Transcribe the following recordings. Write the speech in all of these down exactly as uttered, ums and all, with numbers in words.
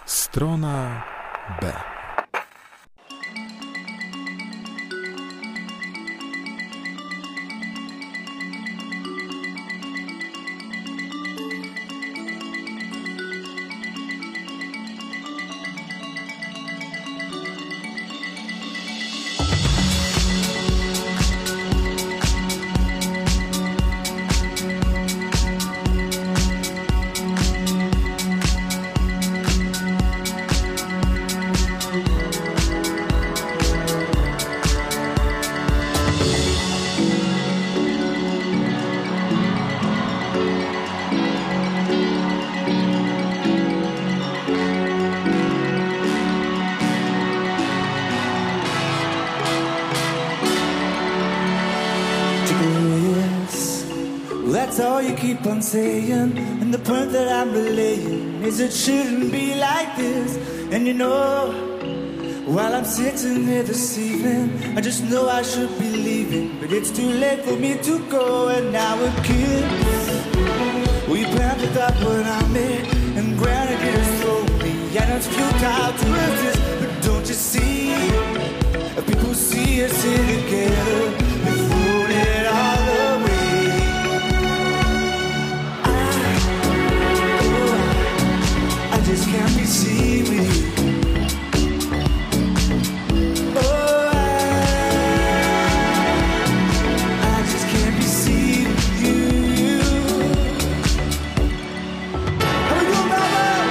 Strona B. That's all you keep on saying, and the point that I'm relaying is it shouldn't be like this. And you know, while I'm sitting here this evening, I just know I should be leaving, but it's too late for me to go. And now we're kids, we planted that when I met, and granted it has thrown me, and it's futile to resist. But don't you see, people see us here together, they've thrown it all away. I just can't be seen with you. Oh, I, I just can't be seen with you. How we doing, mama?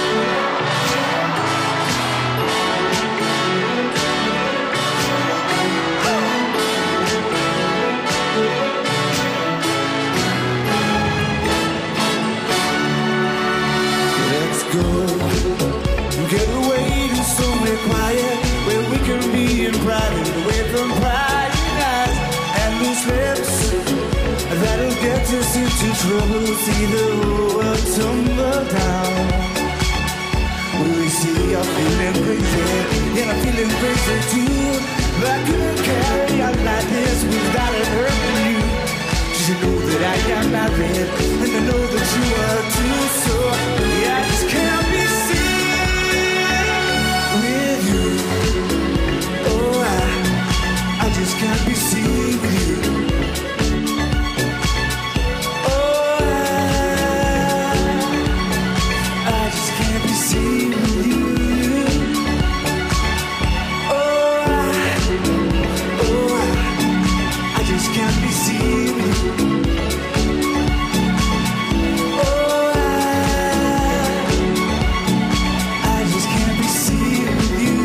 Let's go. Get away to somewhere quiet where we can be in private, away from prying eyes and loose lips that'll get us into trouble. See the whole world tumble down. We see I'm feeling crazy, and I'm feeling crazy too. But I couldn't carry out like this without it hurting you. You know that I am married, and I know that you are too. So yeah, I just can't be seen with you. Oh, I, I just can't be seen with you. Oh, I, I just can't be seen with you. Oh, I, oh, I, I just can't be seen with you. Oh, I, I just can't be seen with you.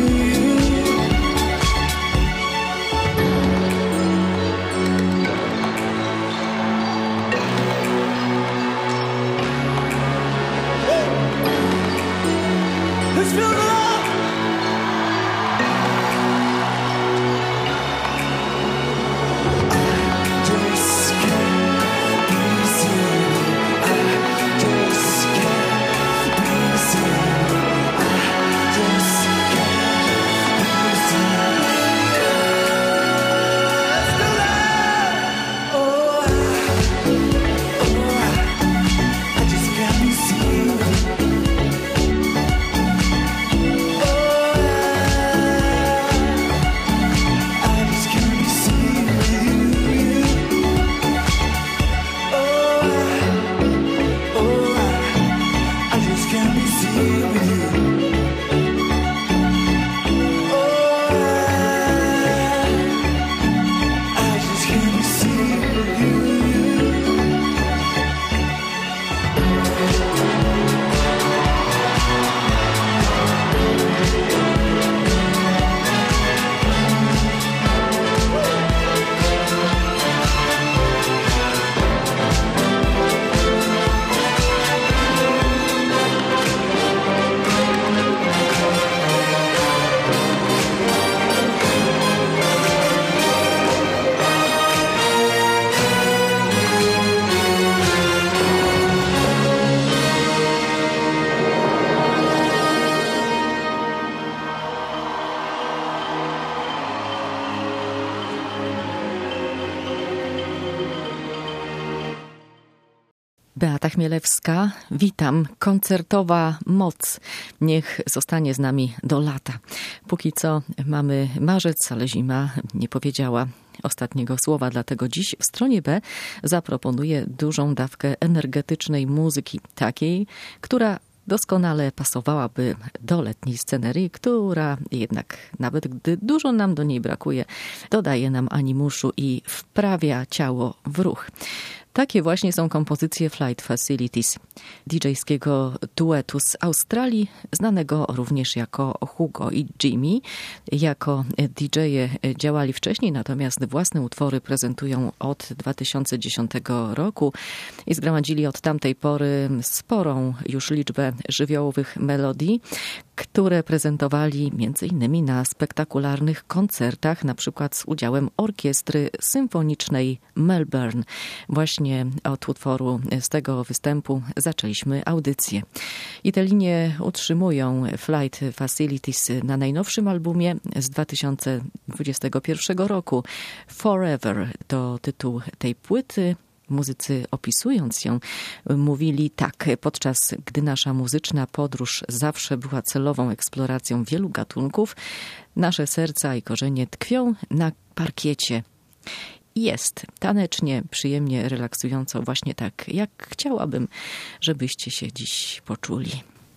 Beata Chmielewska, witam. Koncertowa moc niech zostanie z nami do lata. Póki co mamy marzec, ale zima nie powiedziała ostatniego słowa, dlatego dziś w stronie B zaproponuję dużą dawkę energetycznej muzyki, takiej, która doskonale pasowałaby do letniej scenerii, która jednak, nawet gdy dużo nam do niej brakuje, dodaje nam animuszu i wprawia ciało w ruch. Takie właśnie są kompozycje Flight Facilities, didżejskiego duetu z Australii, znanego również jako Hugo i Jimmy. Jako didżeje działali wcześniej, natomiast własne utwory prezentują od dwa tysiące dziesiątego roku i zgromadzili od tamtej pory sporą już liczbę żywiołowych melodii, które prezentowali między innymi na spektakularnych koncertach, na przykład z udziałem orkiestry symfonicznej Melbourne. Właśnie od utworu z tego występu zaczęliśmy audycję. I te linie utrzymują Flight Facilities na najnowszym albumie z dwa tysiące dwudziestego pierwszego roku. Forever to tytuł tej płyty. Muzycy, opisując ją, mówili tak: podczas gdy nasza muzyczna podróż zawsze była celową eksploracją wielu gatunków, nasze serca i korzenie tkwią na parkiecie. Jest tanecznie, przyjemnie, relaksująco, właśnie tak, jak chciałabym, żebyście się dziś poczuli.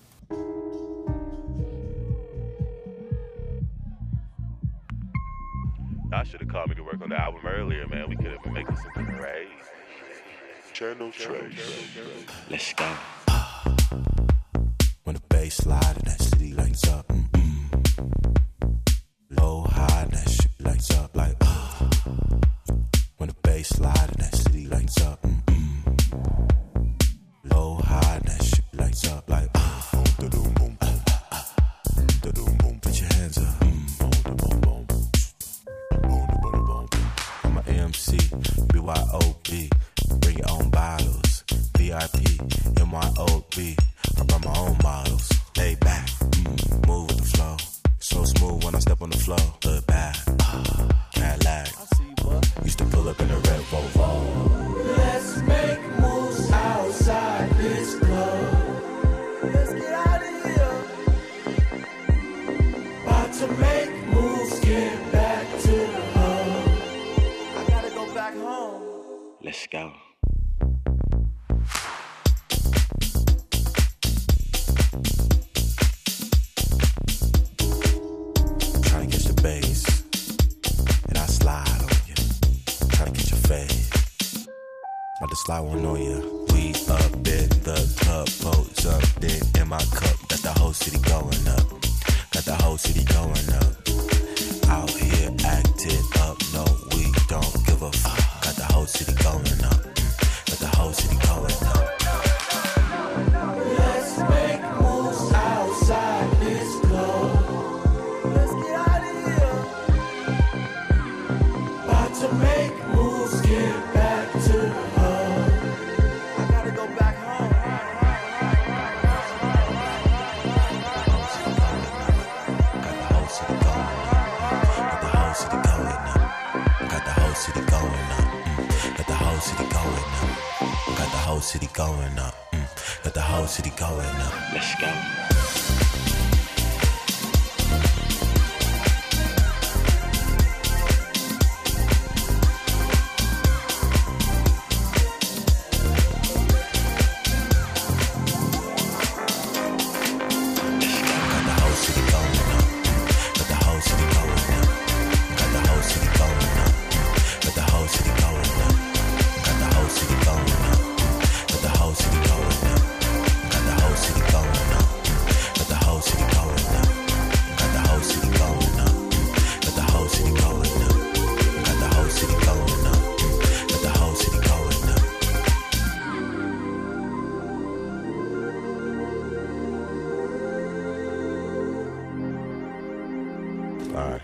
I should have called me to work on the album earlier, man. We could have been making something crazy. Channel Trace. Let's go. When the bass slide and that city lights up. Mm-mm. Low, high, and that shit lights up like. Uh. When the bass slide and that city lights up. Mm-mm. Low, high, and that shit lights up like. Uh. Boom, da-doom, boom, boom. Da-doom, boom. Put your hands up. Mm. Boom, da-boom, boom. Boom, da-boom, boom. I'm a M C, B Y O B. Bring your own bottles, V I P, M Y O B. I brought my own models. Lay back, mm, move with the flow. So smooth when I step on the floor. Look back, uh, Cadillac. Used to pull up in a red Volvo. Let's make moves outside this club. Let's get out of here. About to make moves, get back to the hub. I gotta go back home. Let's go. Try to catch the bass, and I slide on you. Try to catch your face, about to slide one on you. We up in the club, pose up, then in my cup. Got the whole city going up. Got the whole city going up. Out here acting up, no, we don't give a fuck. Got the whole city going up. Got the whole city going up. Let's make moves outside this club. Let's get out of here. About to make moves, get back to the hub. I gotta go back home. Got the whole city going up. Got the whole city going up. Got the whole city going up. Mm. Got the whole city going up. Got the whole city going up. Mm. Got the whole city going up. Let's go. Bye.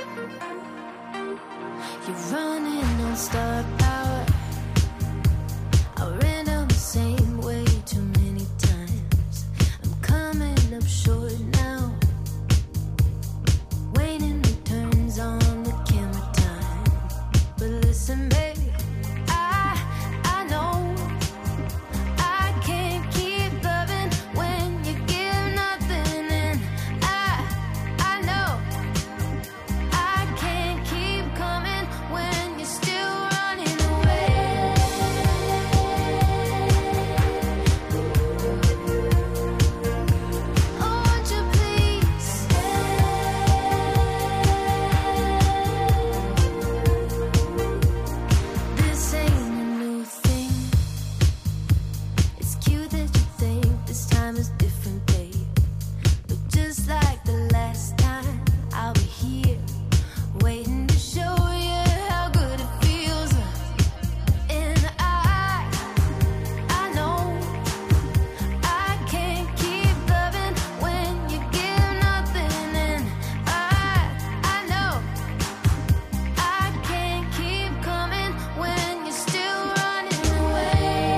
You're running on star power. is different, babe. But just like the last time, I'll be here waiting to show you how good it feels. And I, I know I can't keep loving when you give nothing. And I, I know I can't keep coming when you're still running away.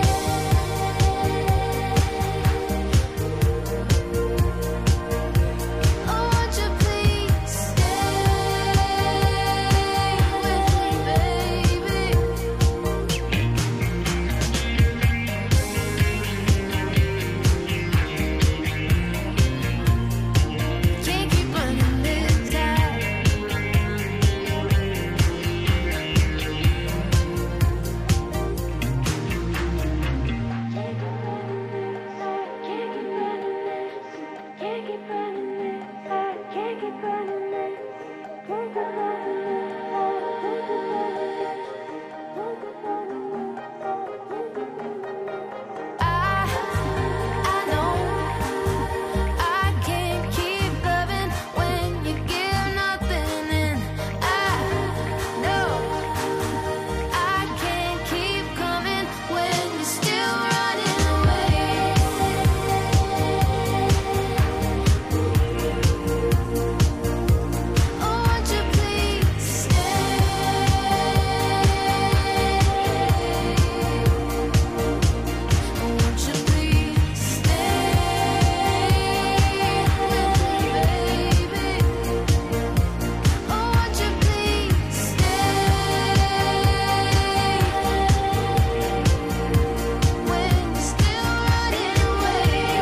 Oh, won't you please stay with me, baby? Can't keep running this time. Can't keep running this. Can't keep running this. Can't keep I, I know I can't keep loving when you give nothing. And I know I can't keep coming when you're still running away. Oh, won't you please stay? Won't you please stay with me, baby? Oh, won't you please stay when you're still running away?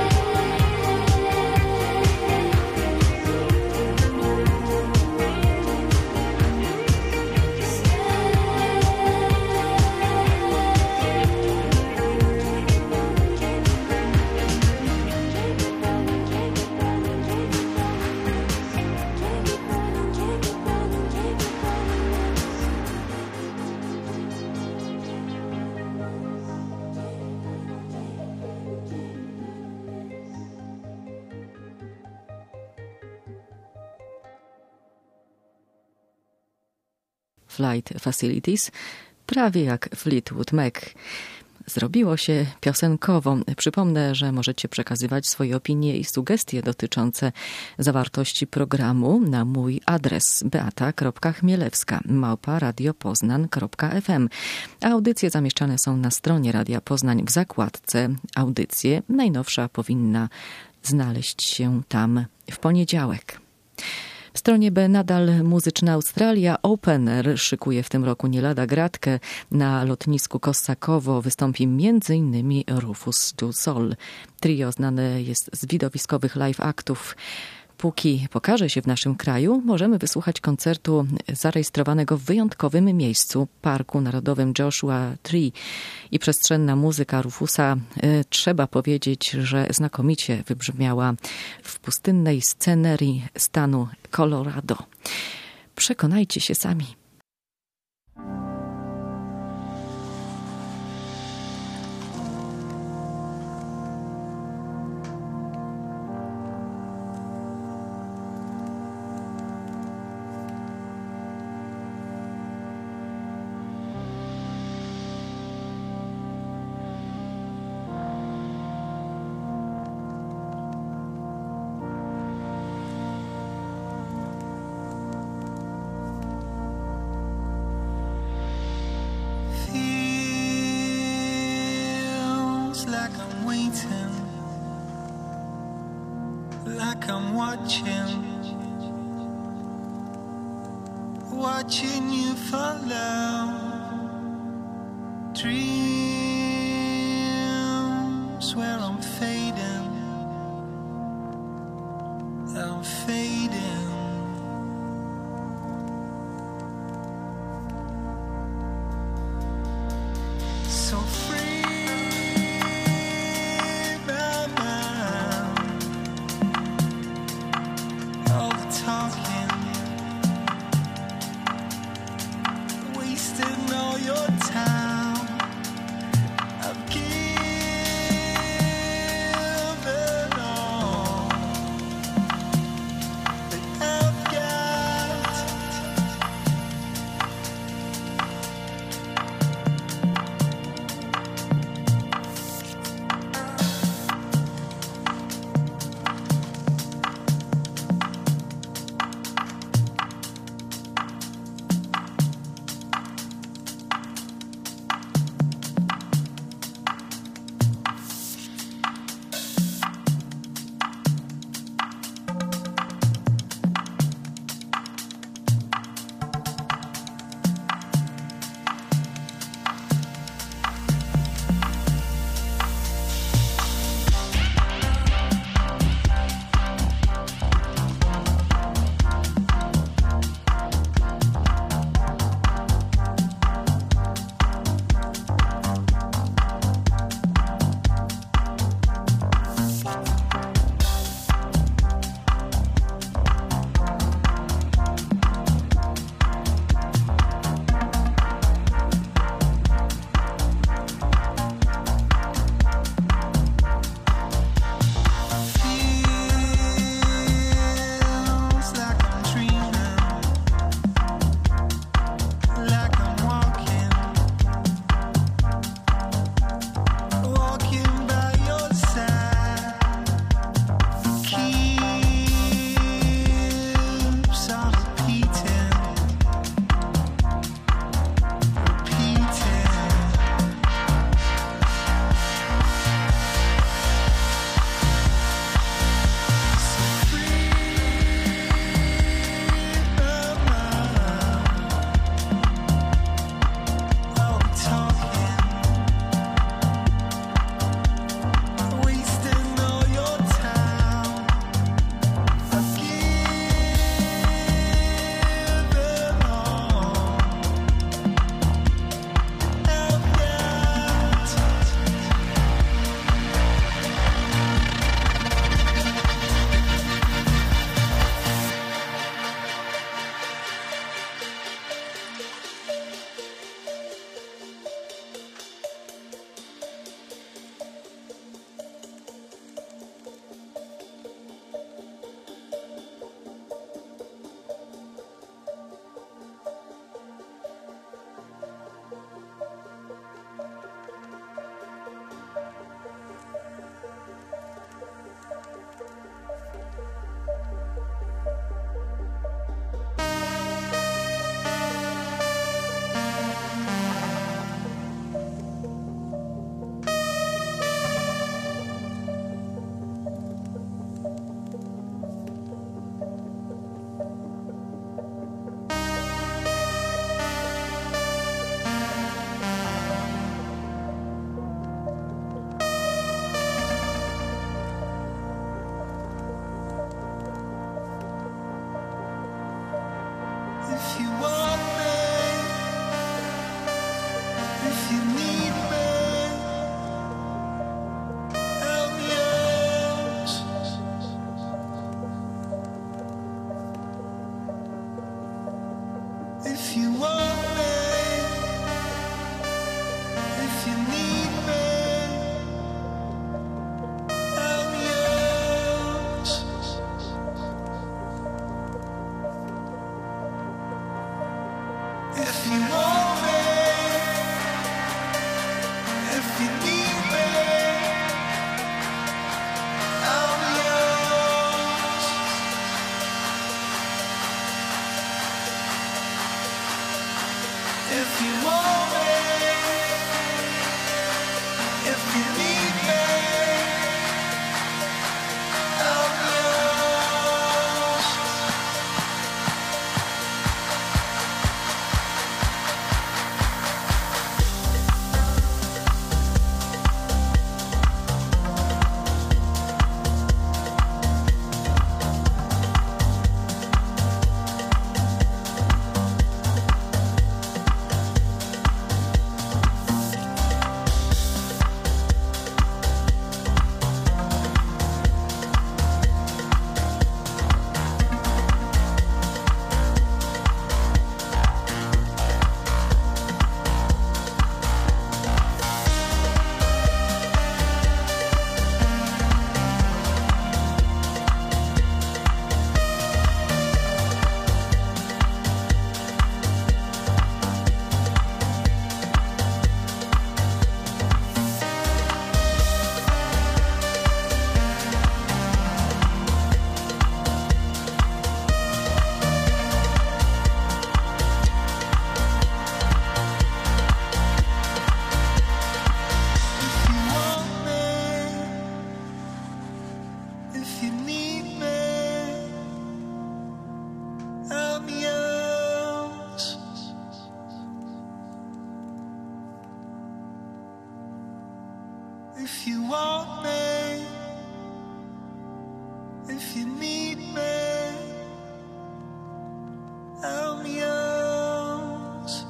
Flight Facilities, prawie jak Fleetwood Mac. Zrobiło się piosenkowo. Przypomnę, że możecie przekazywać swoje opinie i sugestie dotyczące zawartości programu na mój adres beata kropka chmielewska małpa radiopoznan kropka f m. Audycje zamieszczane są na stronie Radia Poznań w zakładce Audycje. Najnowsza powinna znaleźć się tam w poniedziałek. W stronie B nadal muzyczna Australia. Opener szykuje w tym roku nie lada gratkę. Na lotnisku Kossakowo wystąpi między innymi Rufus du Sol. Trio znane jest z widowiskowych live aktów. Póki pokaże się w naszym kraju, możemy wysłuchać koncertu zarejestrowanego w wyjątkowym miejscu, Parku Narodowym Joshua Tree. I przestrzenna muzyka Rufusa, y, trzeba powiedzieć, że znakomicie wybrzmiała w pustynnej scenerii stanu Colorado. Przekonajcie się sami. Like I'm waiting, like I'm watching, watching you follow dreams where I'm fading, I'm fading. So free. Wasting all your time, I've given if you need me, I'm yours.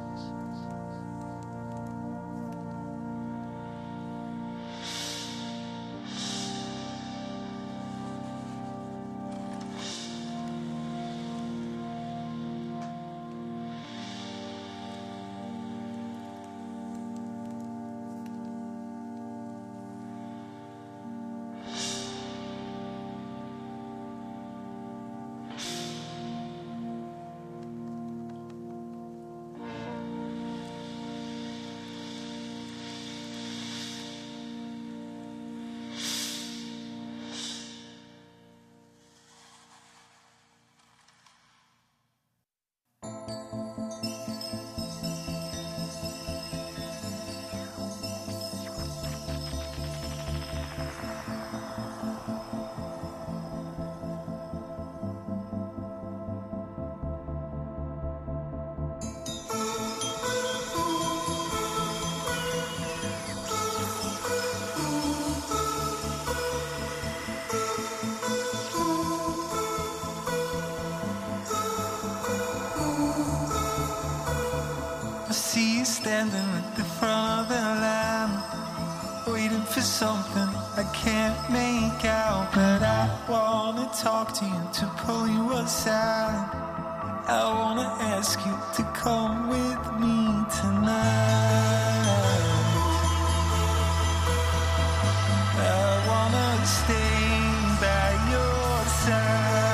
Standing at the front of the line, waiting for something I can't make out. But I wanna talk to you, to pull you aside. I wanna ask you to come with me tonight. I wanna stay by your side.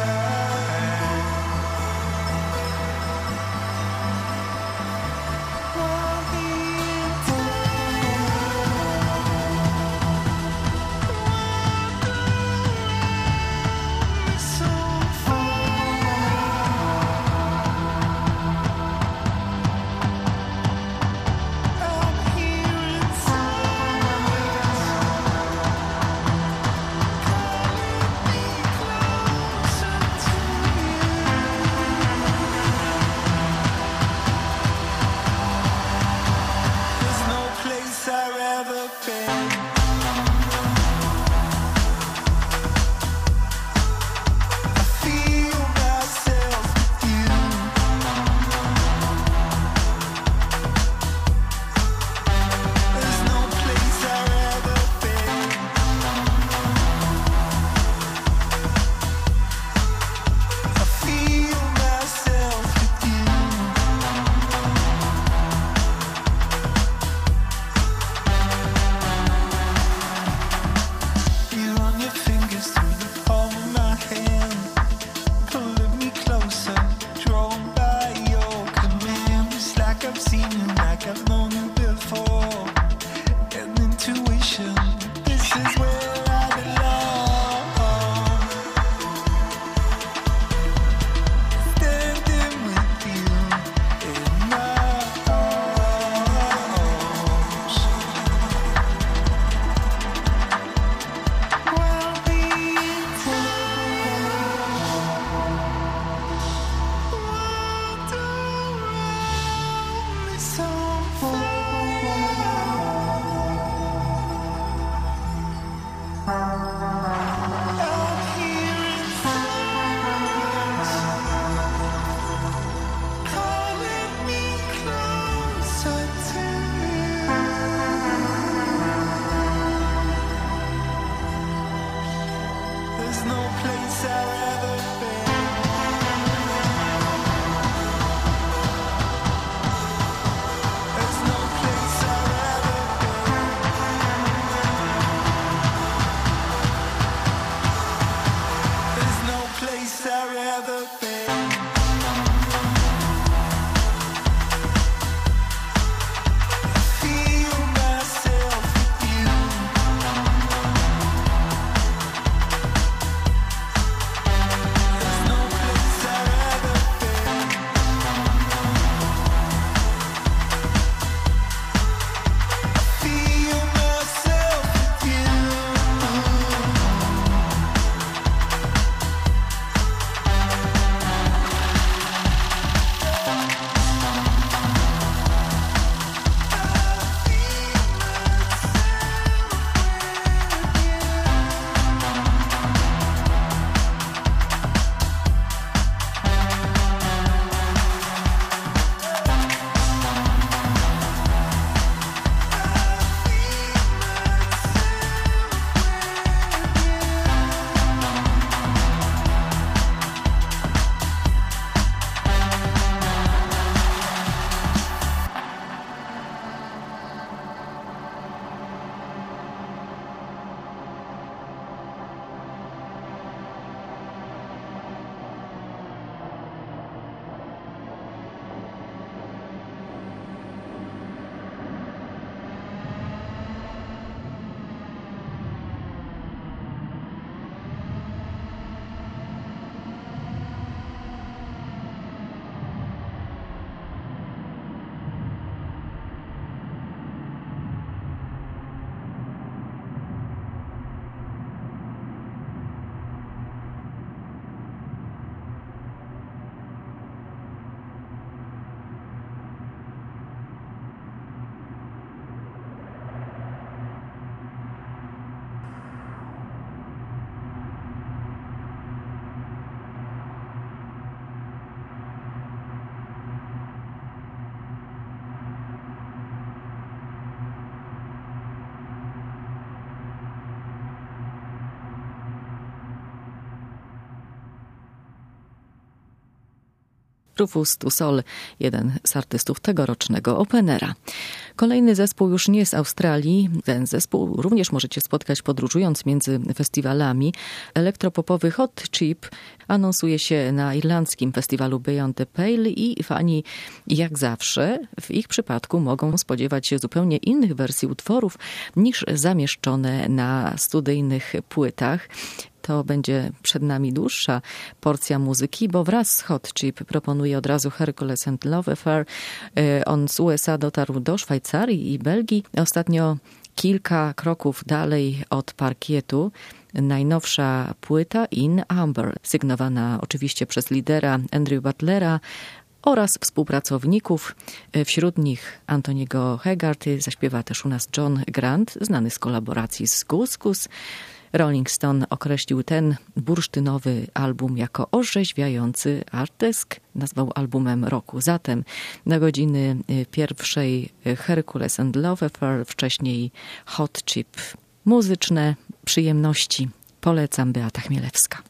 Rufus Du Sol, jeden z artystów tegorocznego Openera. Kolejny zespół już nie z Australii. Ten zespół również możecie spotkać podróżując między festiwalami. Elektropopowy Hot Chip anonsuje się na irlandzkim festiwalu Beyond the Pale i fani, jak zawsze, w ich przypadku mogą spodziewać się zupełnie innych wersji utworów niż zamieszczone na studyjnych płytach. To będzie przed nami dłuższa porcja muzyki, bo wraz z Hot Chip proponuje od razu Hercules and Love Affair. On z U S A dotarł do Szwajcarii i Belgii. Ostatnio kilka kroków dalej od parkietu. Najnowsza płyta In Amber, sygnowana oczywiście przez lidera Andrew Butlera oraz współpracowników. Wśród nich Antoniego Hegarty, zaśpiewa też u nas John Grant, znany z kolaboracji z Goose Goose. Rolling Stone określił ten bursztynowy album jako orzeźwiający, a Desk nazwał albumem roku. Zatem na godziny pierwszej Hercules and Love Affair, wcześniej Hot Chip. Muzyczne przyjemności polecam, Beata Chmielewska.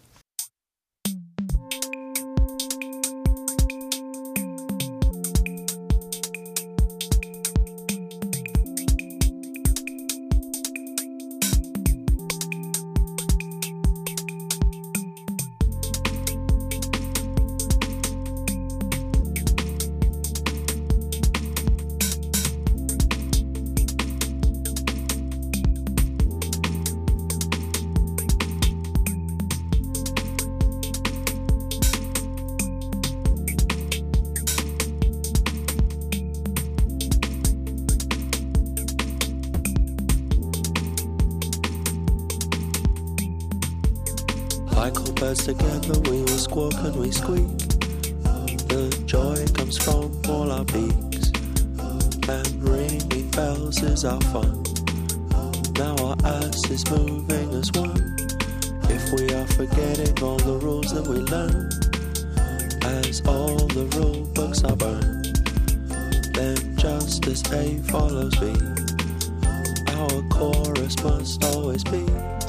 Like all birds together, we will squawk and we squeak. The joy comes from all our beaks, and ringing bells is our fun. Now our ass is moving as one. If we are forgetting all the rules that we learn, as all the rule books are burned, then just as A follows B, our chorus must always be.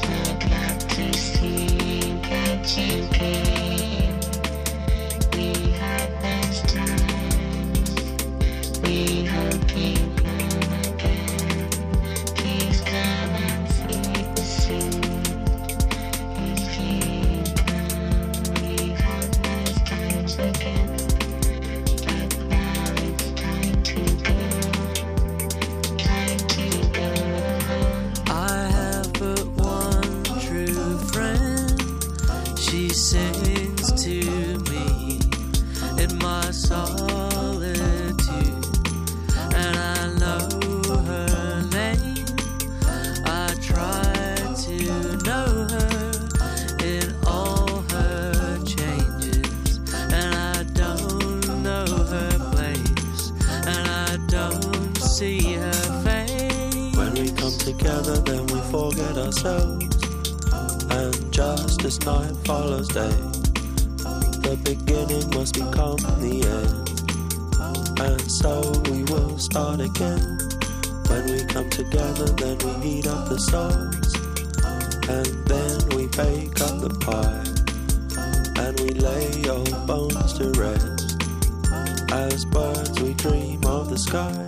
You came, we had nice times, we hope you come again, please come and see the sea. If you come, we had nice times again, but now it's time to go, time to go home. I have but one true friend. She sings to me in my solitude, and I know her name. I try to know her in all her changes, and I don't know her place, and I don't see her face. When we come together, then we forget ourselves, and just as night follows day, the beginning must become the end, and so we will start again. When we come together, then we heat up the souls, and then we bake up the pie, and we lay old bones to rest. As birds we dream of the sky.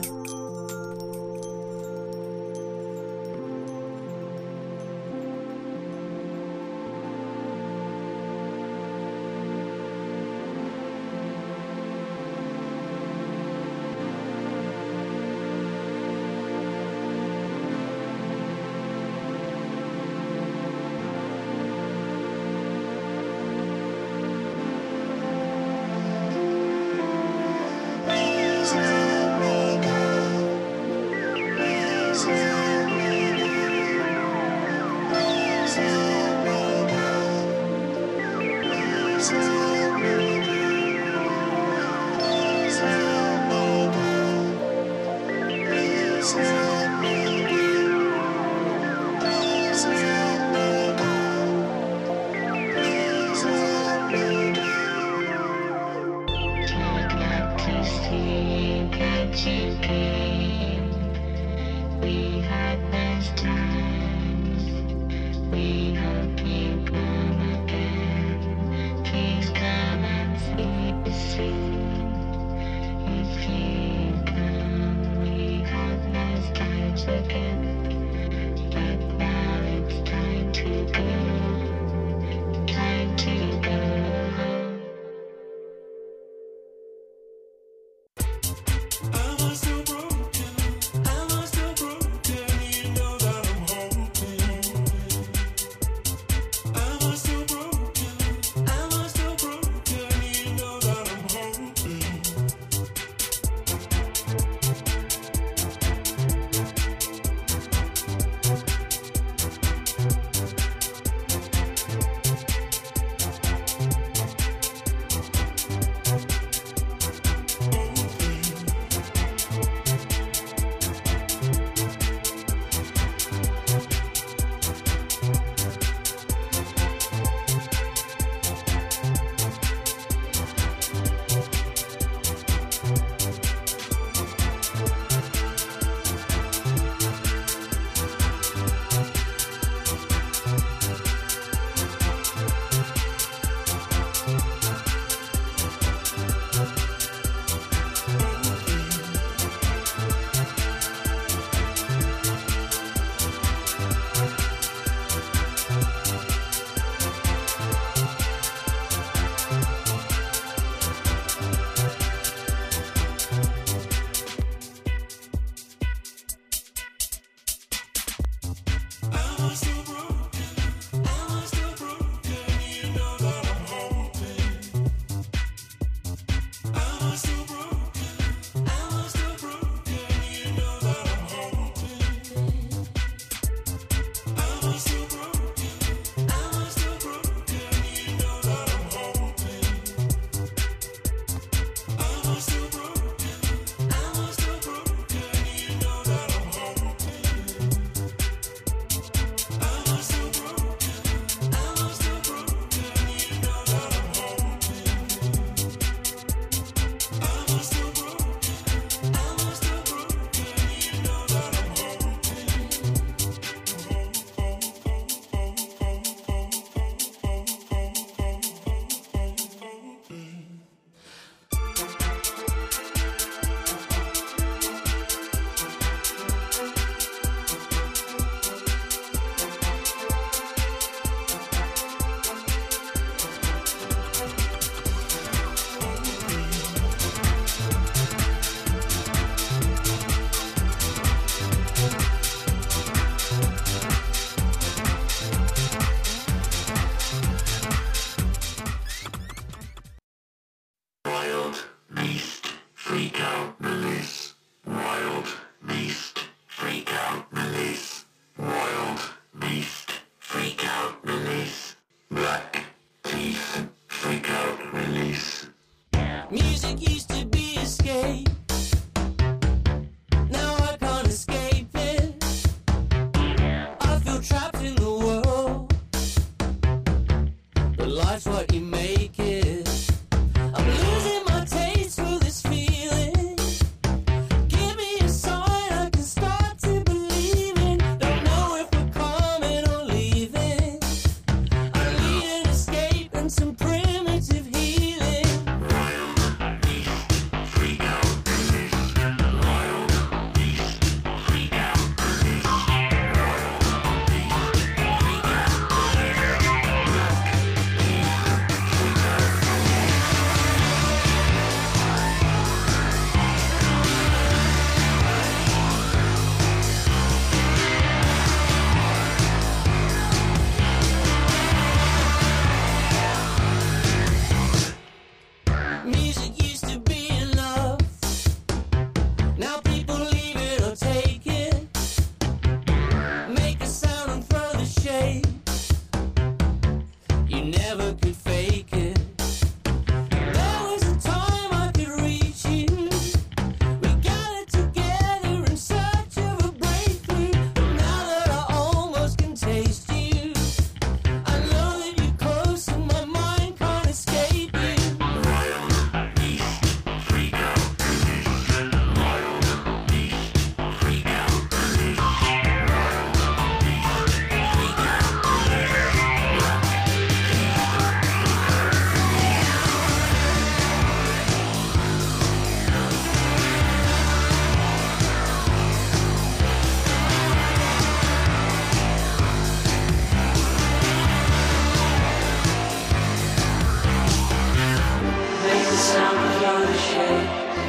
Please let me go. freak out, release. Wild beast, freak out, release. Wild beast, freak out, release. Black teeth, freak out, release. Music used to be escape. Now I can't escape it. I feel trapped in the world. But life's what you make it. I'm losing my taste for this feeling. Give me a sign I can start to believe in. Don't know if we're coming or leaving. I need an escape and some primitive healing. Wild beast, freak out, release. Wild beast, freak out, release. Wild beast, freak out, Music used to be enough. Now people leave it or take it. Make a sound and throw the shade. You never could fake it. There was a time I could reach you. We gathered together in search of a breakthrough. But now that I almost can taste you, I know that you're close and my mind can't escape you. wild beast, freak out, release. Wild beast, freak out, release. Wild beast, freak out, Make the sound and throw the shade.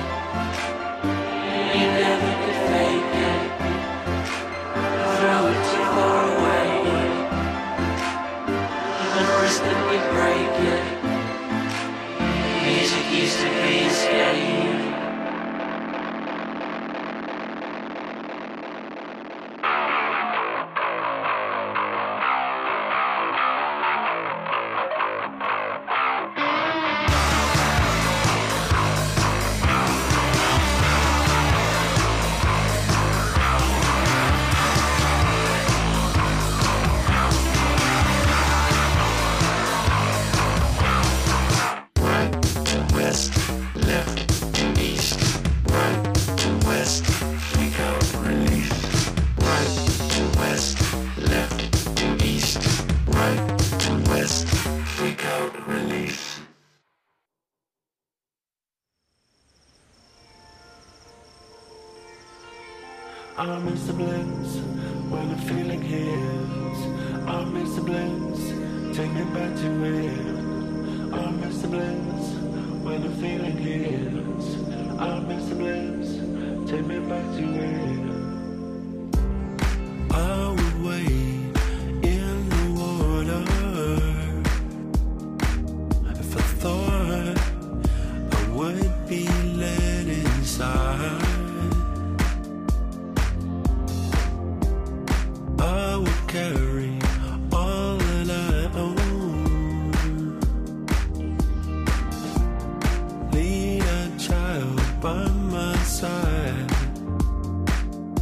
You never could fake it. Throw it too far away. Even risk that we break it. Music used to be escape. right to west, left to east. Right to west, freak out, release. Right to west, left to east. Right to west, freak out, release. I miss the bliss when the feeling hits. I miss the bliss, take me back to it. I miss the bliss when the feeling hits. I miss the bliss, take me back to it. I would wait in the water if I thought I would be let inside. I would carry all that I own. Lead a child by my side.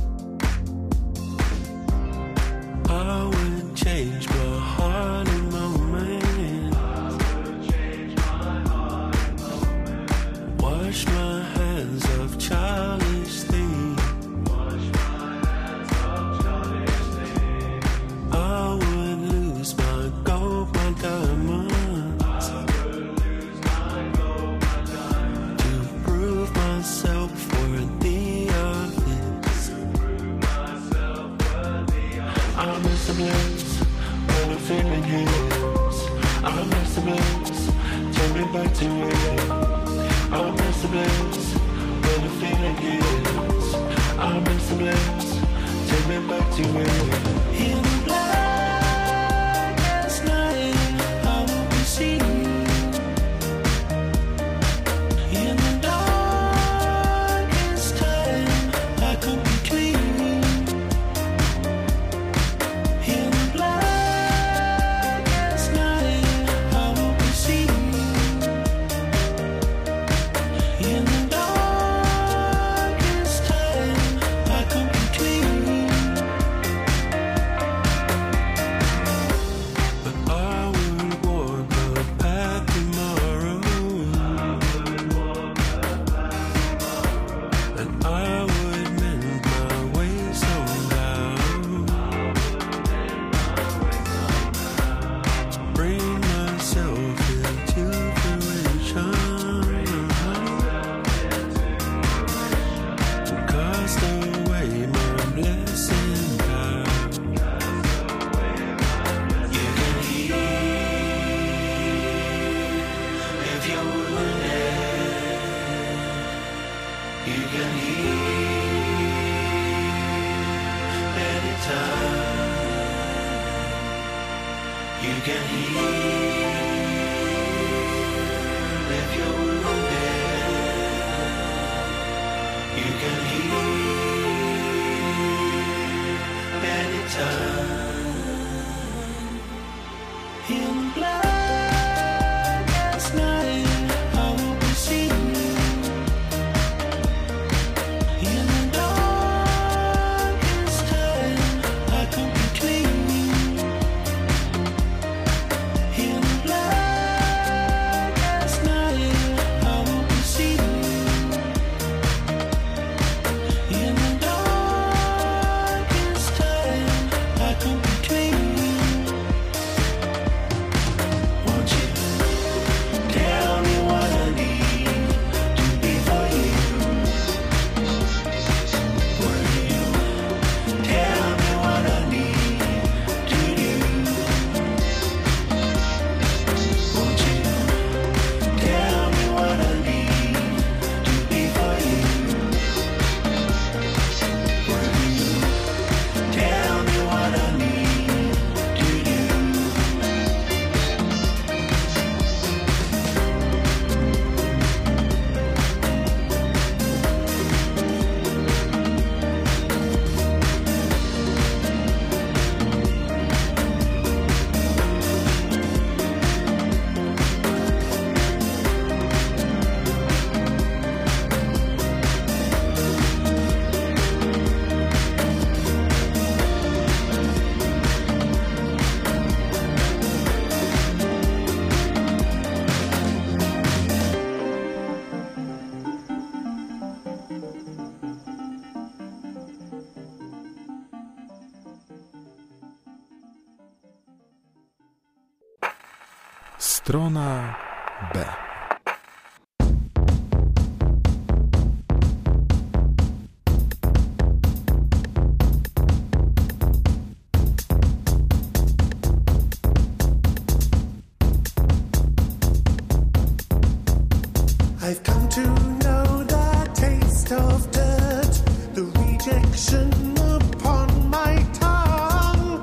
You can heal anytime. You can heal if you're wounded. You can heal anytime. In blackest night, I will be seeing you. In the darkest time, I come between you. In blackest night, I will be seeing you. In the darkest time, I come between you. Won't you tell me what I need to be for you? Will you tell me what I need to do? Won't you tell me what I need to be for you? Will you tell me what I need to do? Strona B. I've come to know the taste of dirt, the rejection upon my tongue.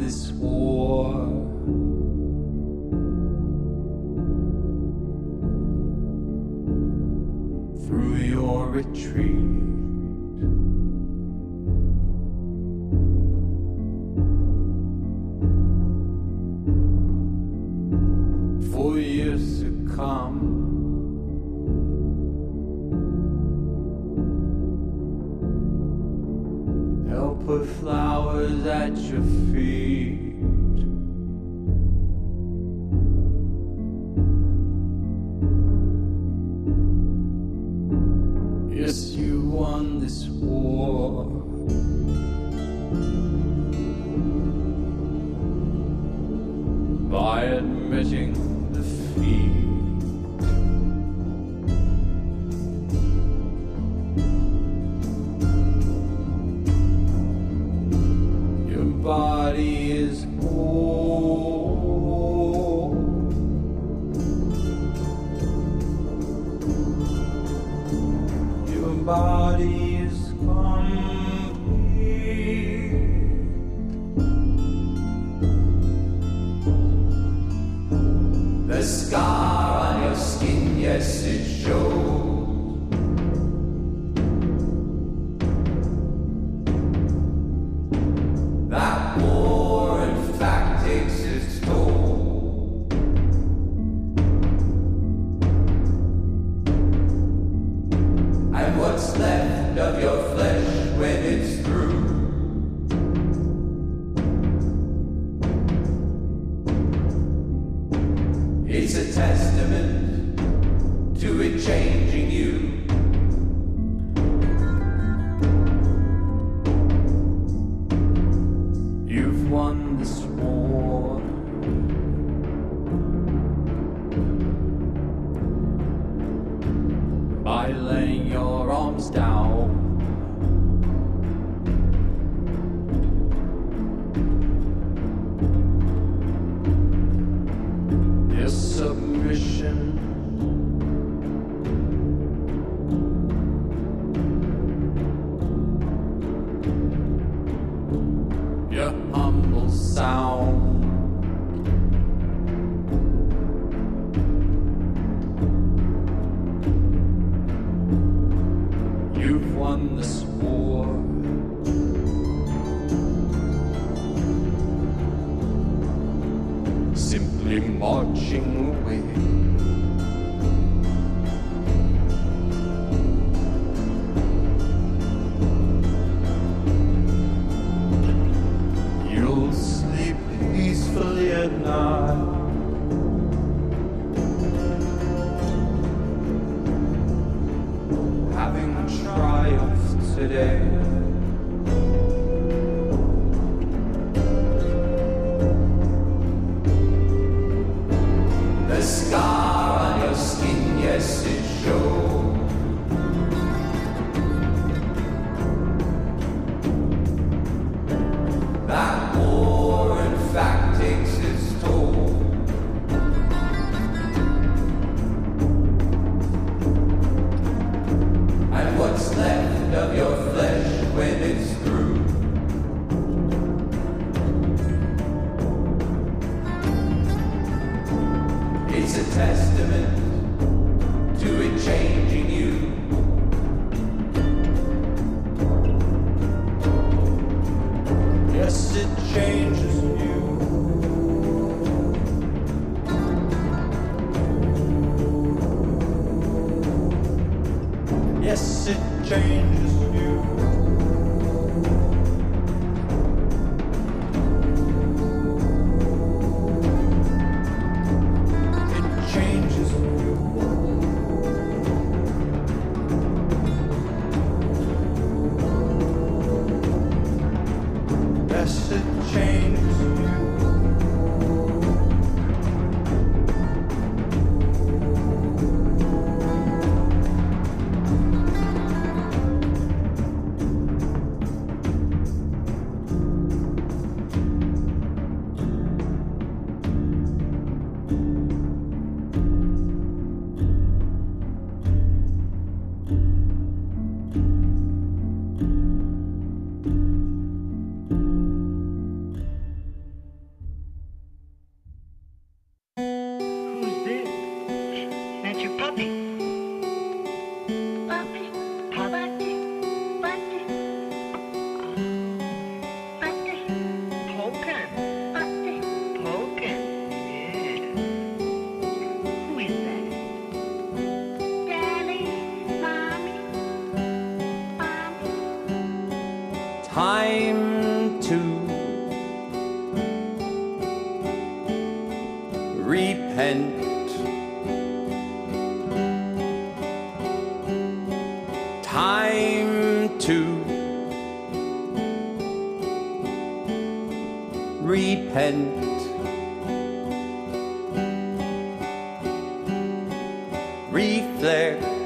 this war. Through your retreat, for years to come, they'll put flowers at your feet. Yes, you won this war. By admitting defeat. Your body is whole. Your body is complete. The scar on your skin, yes, it shows. That war, in fact, takes its toll. And what's left of your flesh when it's through? It's a testament to it changing you. You've won this war. By laying your arms down. Your submission. Your humble sound. You've won this war. Simply marching away. You'll sleep peacefully at night. Having triumphed today. The scar on your skin, yes, it shows. That war, in fact, takes its toll. And what's left of your flesh when it's through? It's a testament to it changing you. Yes, it changes you. Yes, it changes you. It changes you. Yes, it changes you. time to repent. Time to repent. Reflect.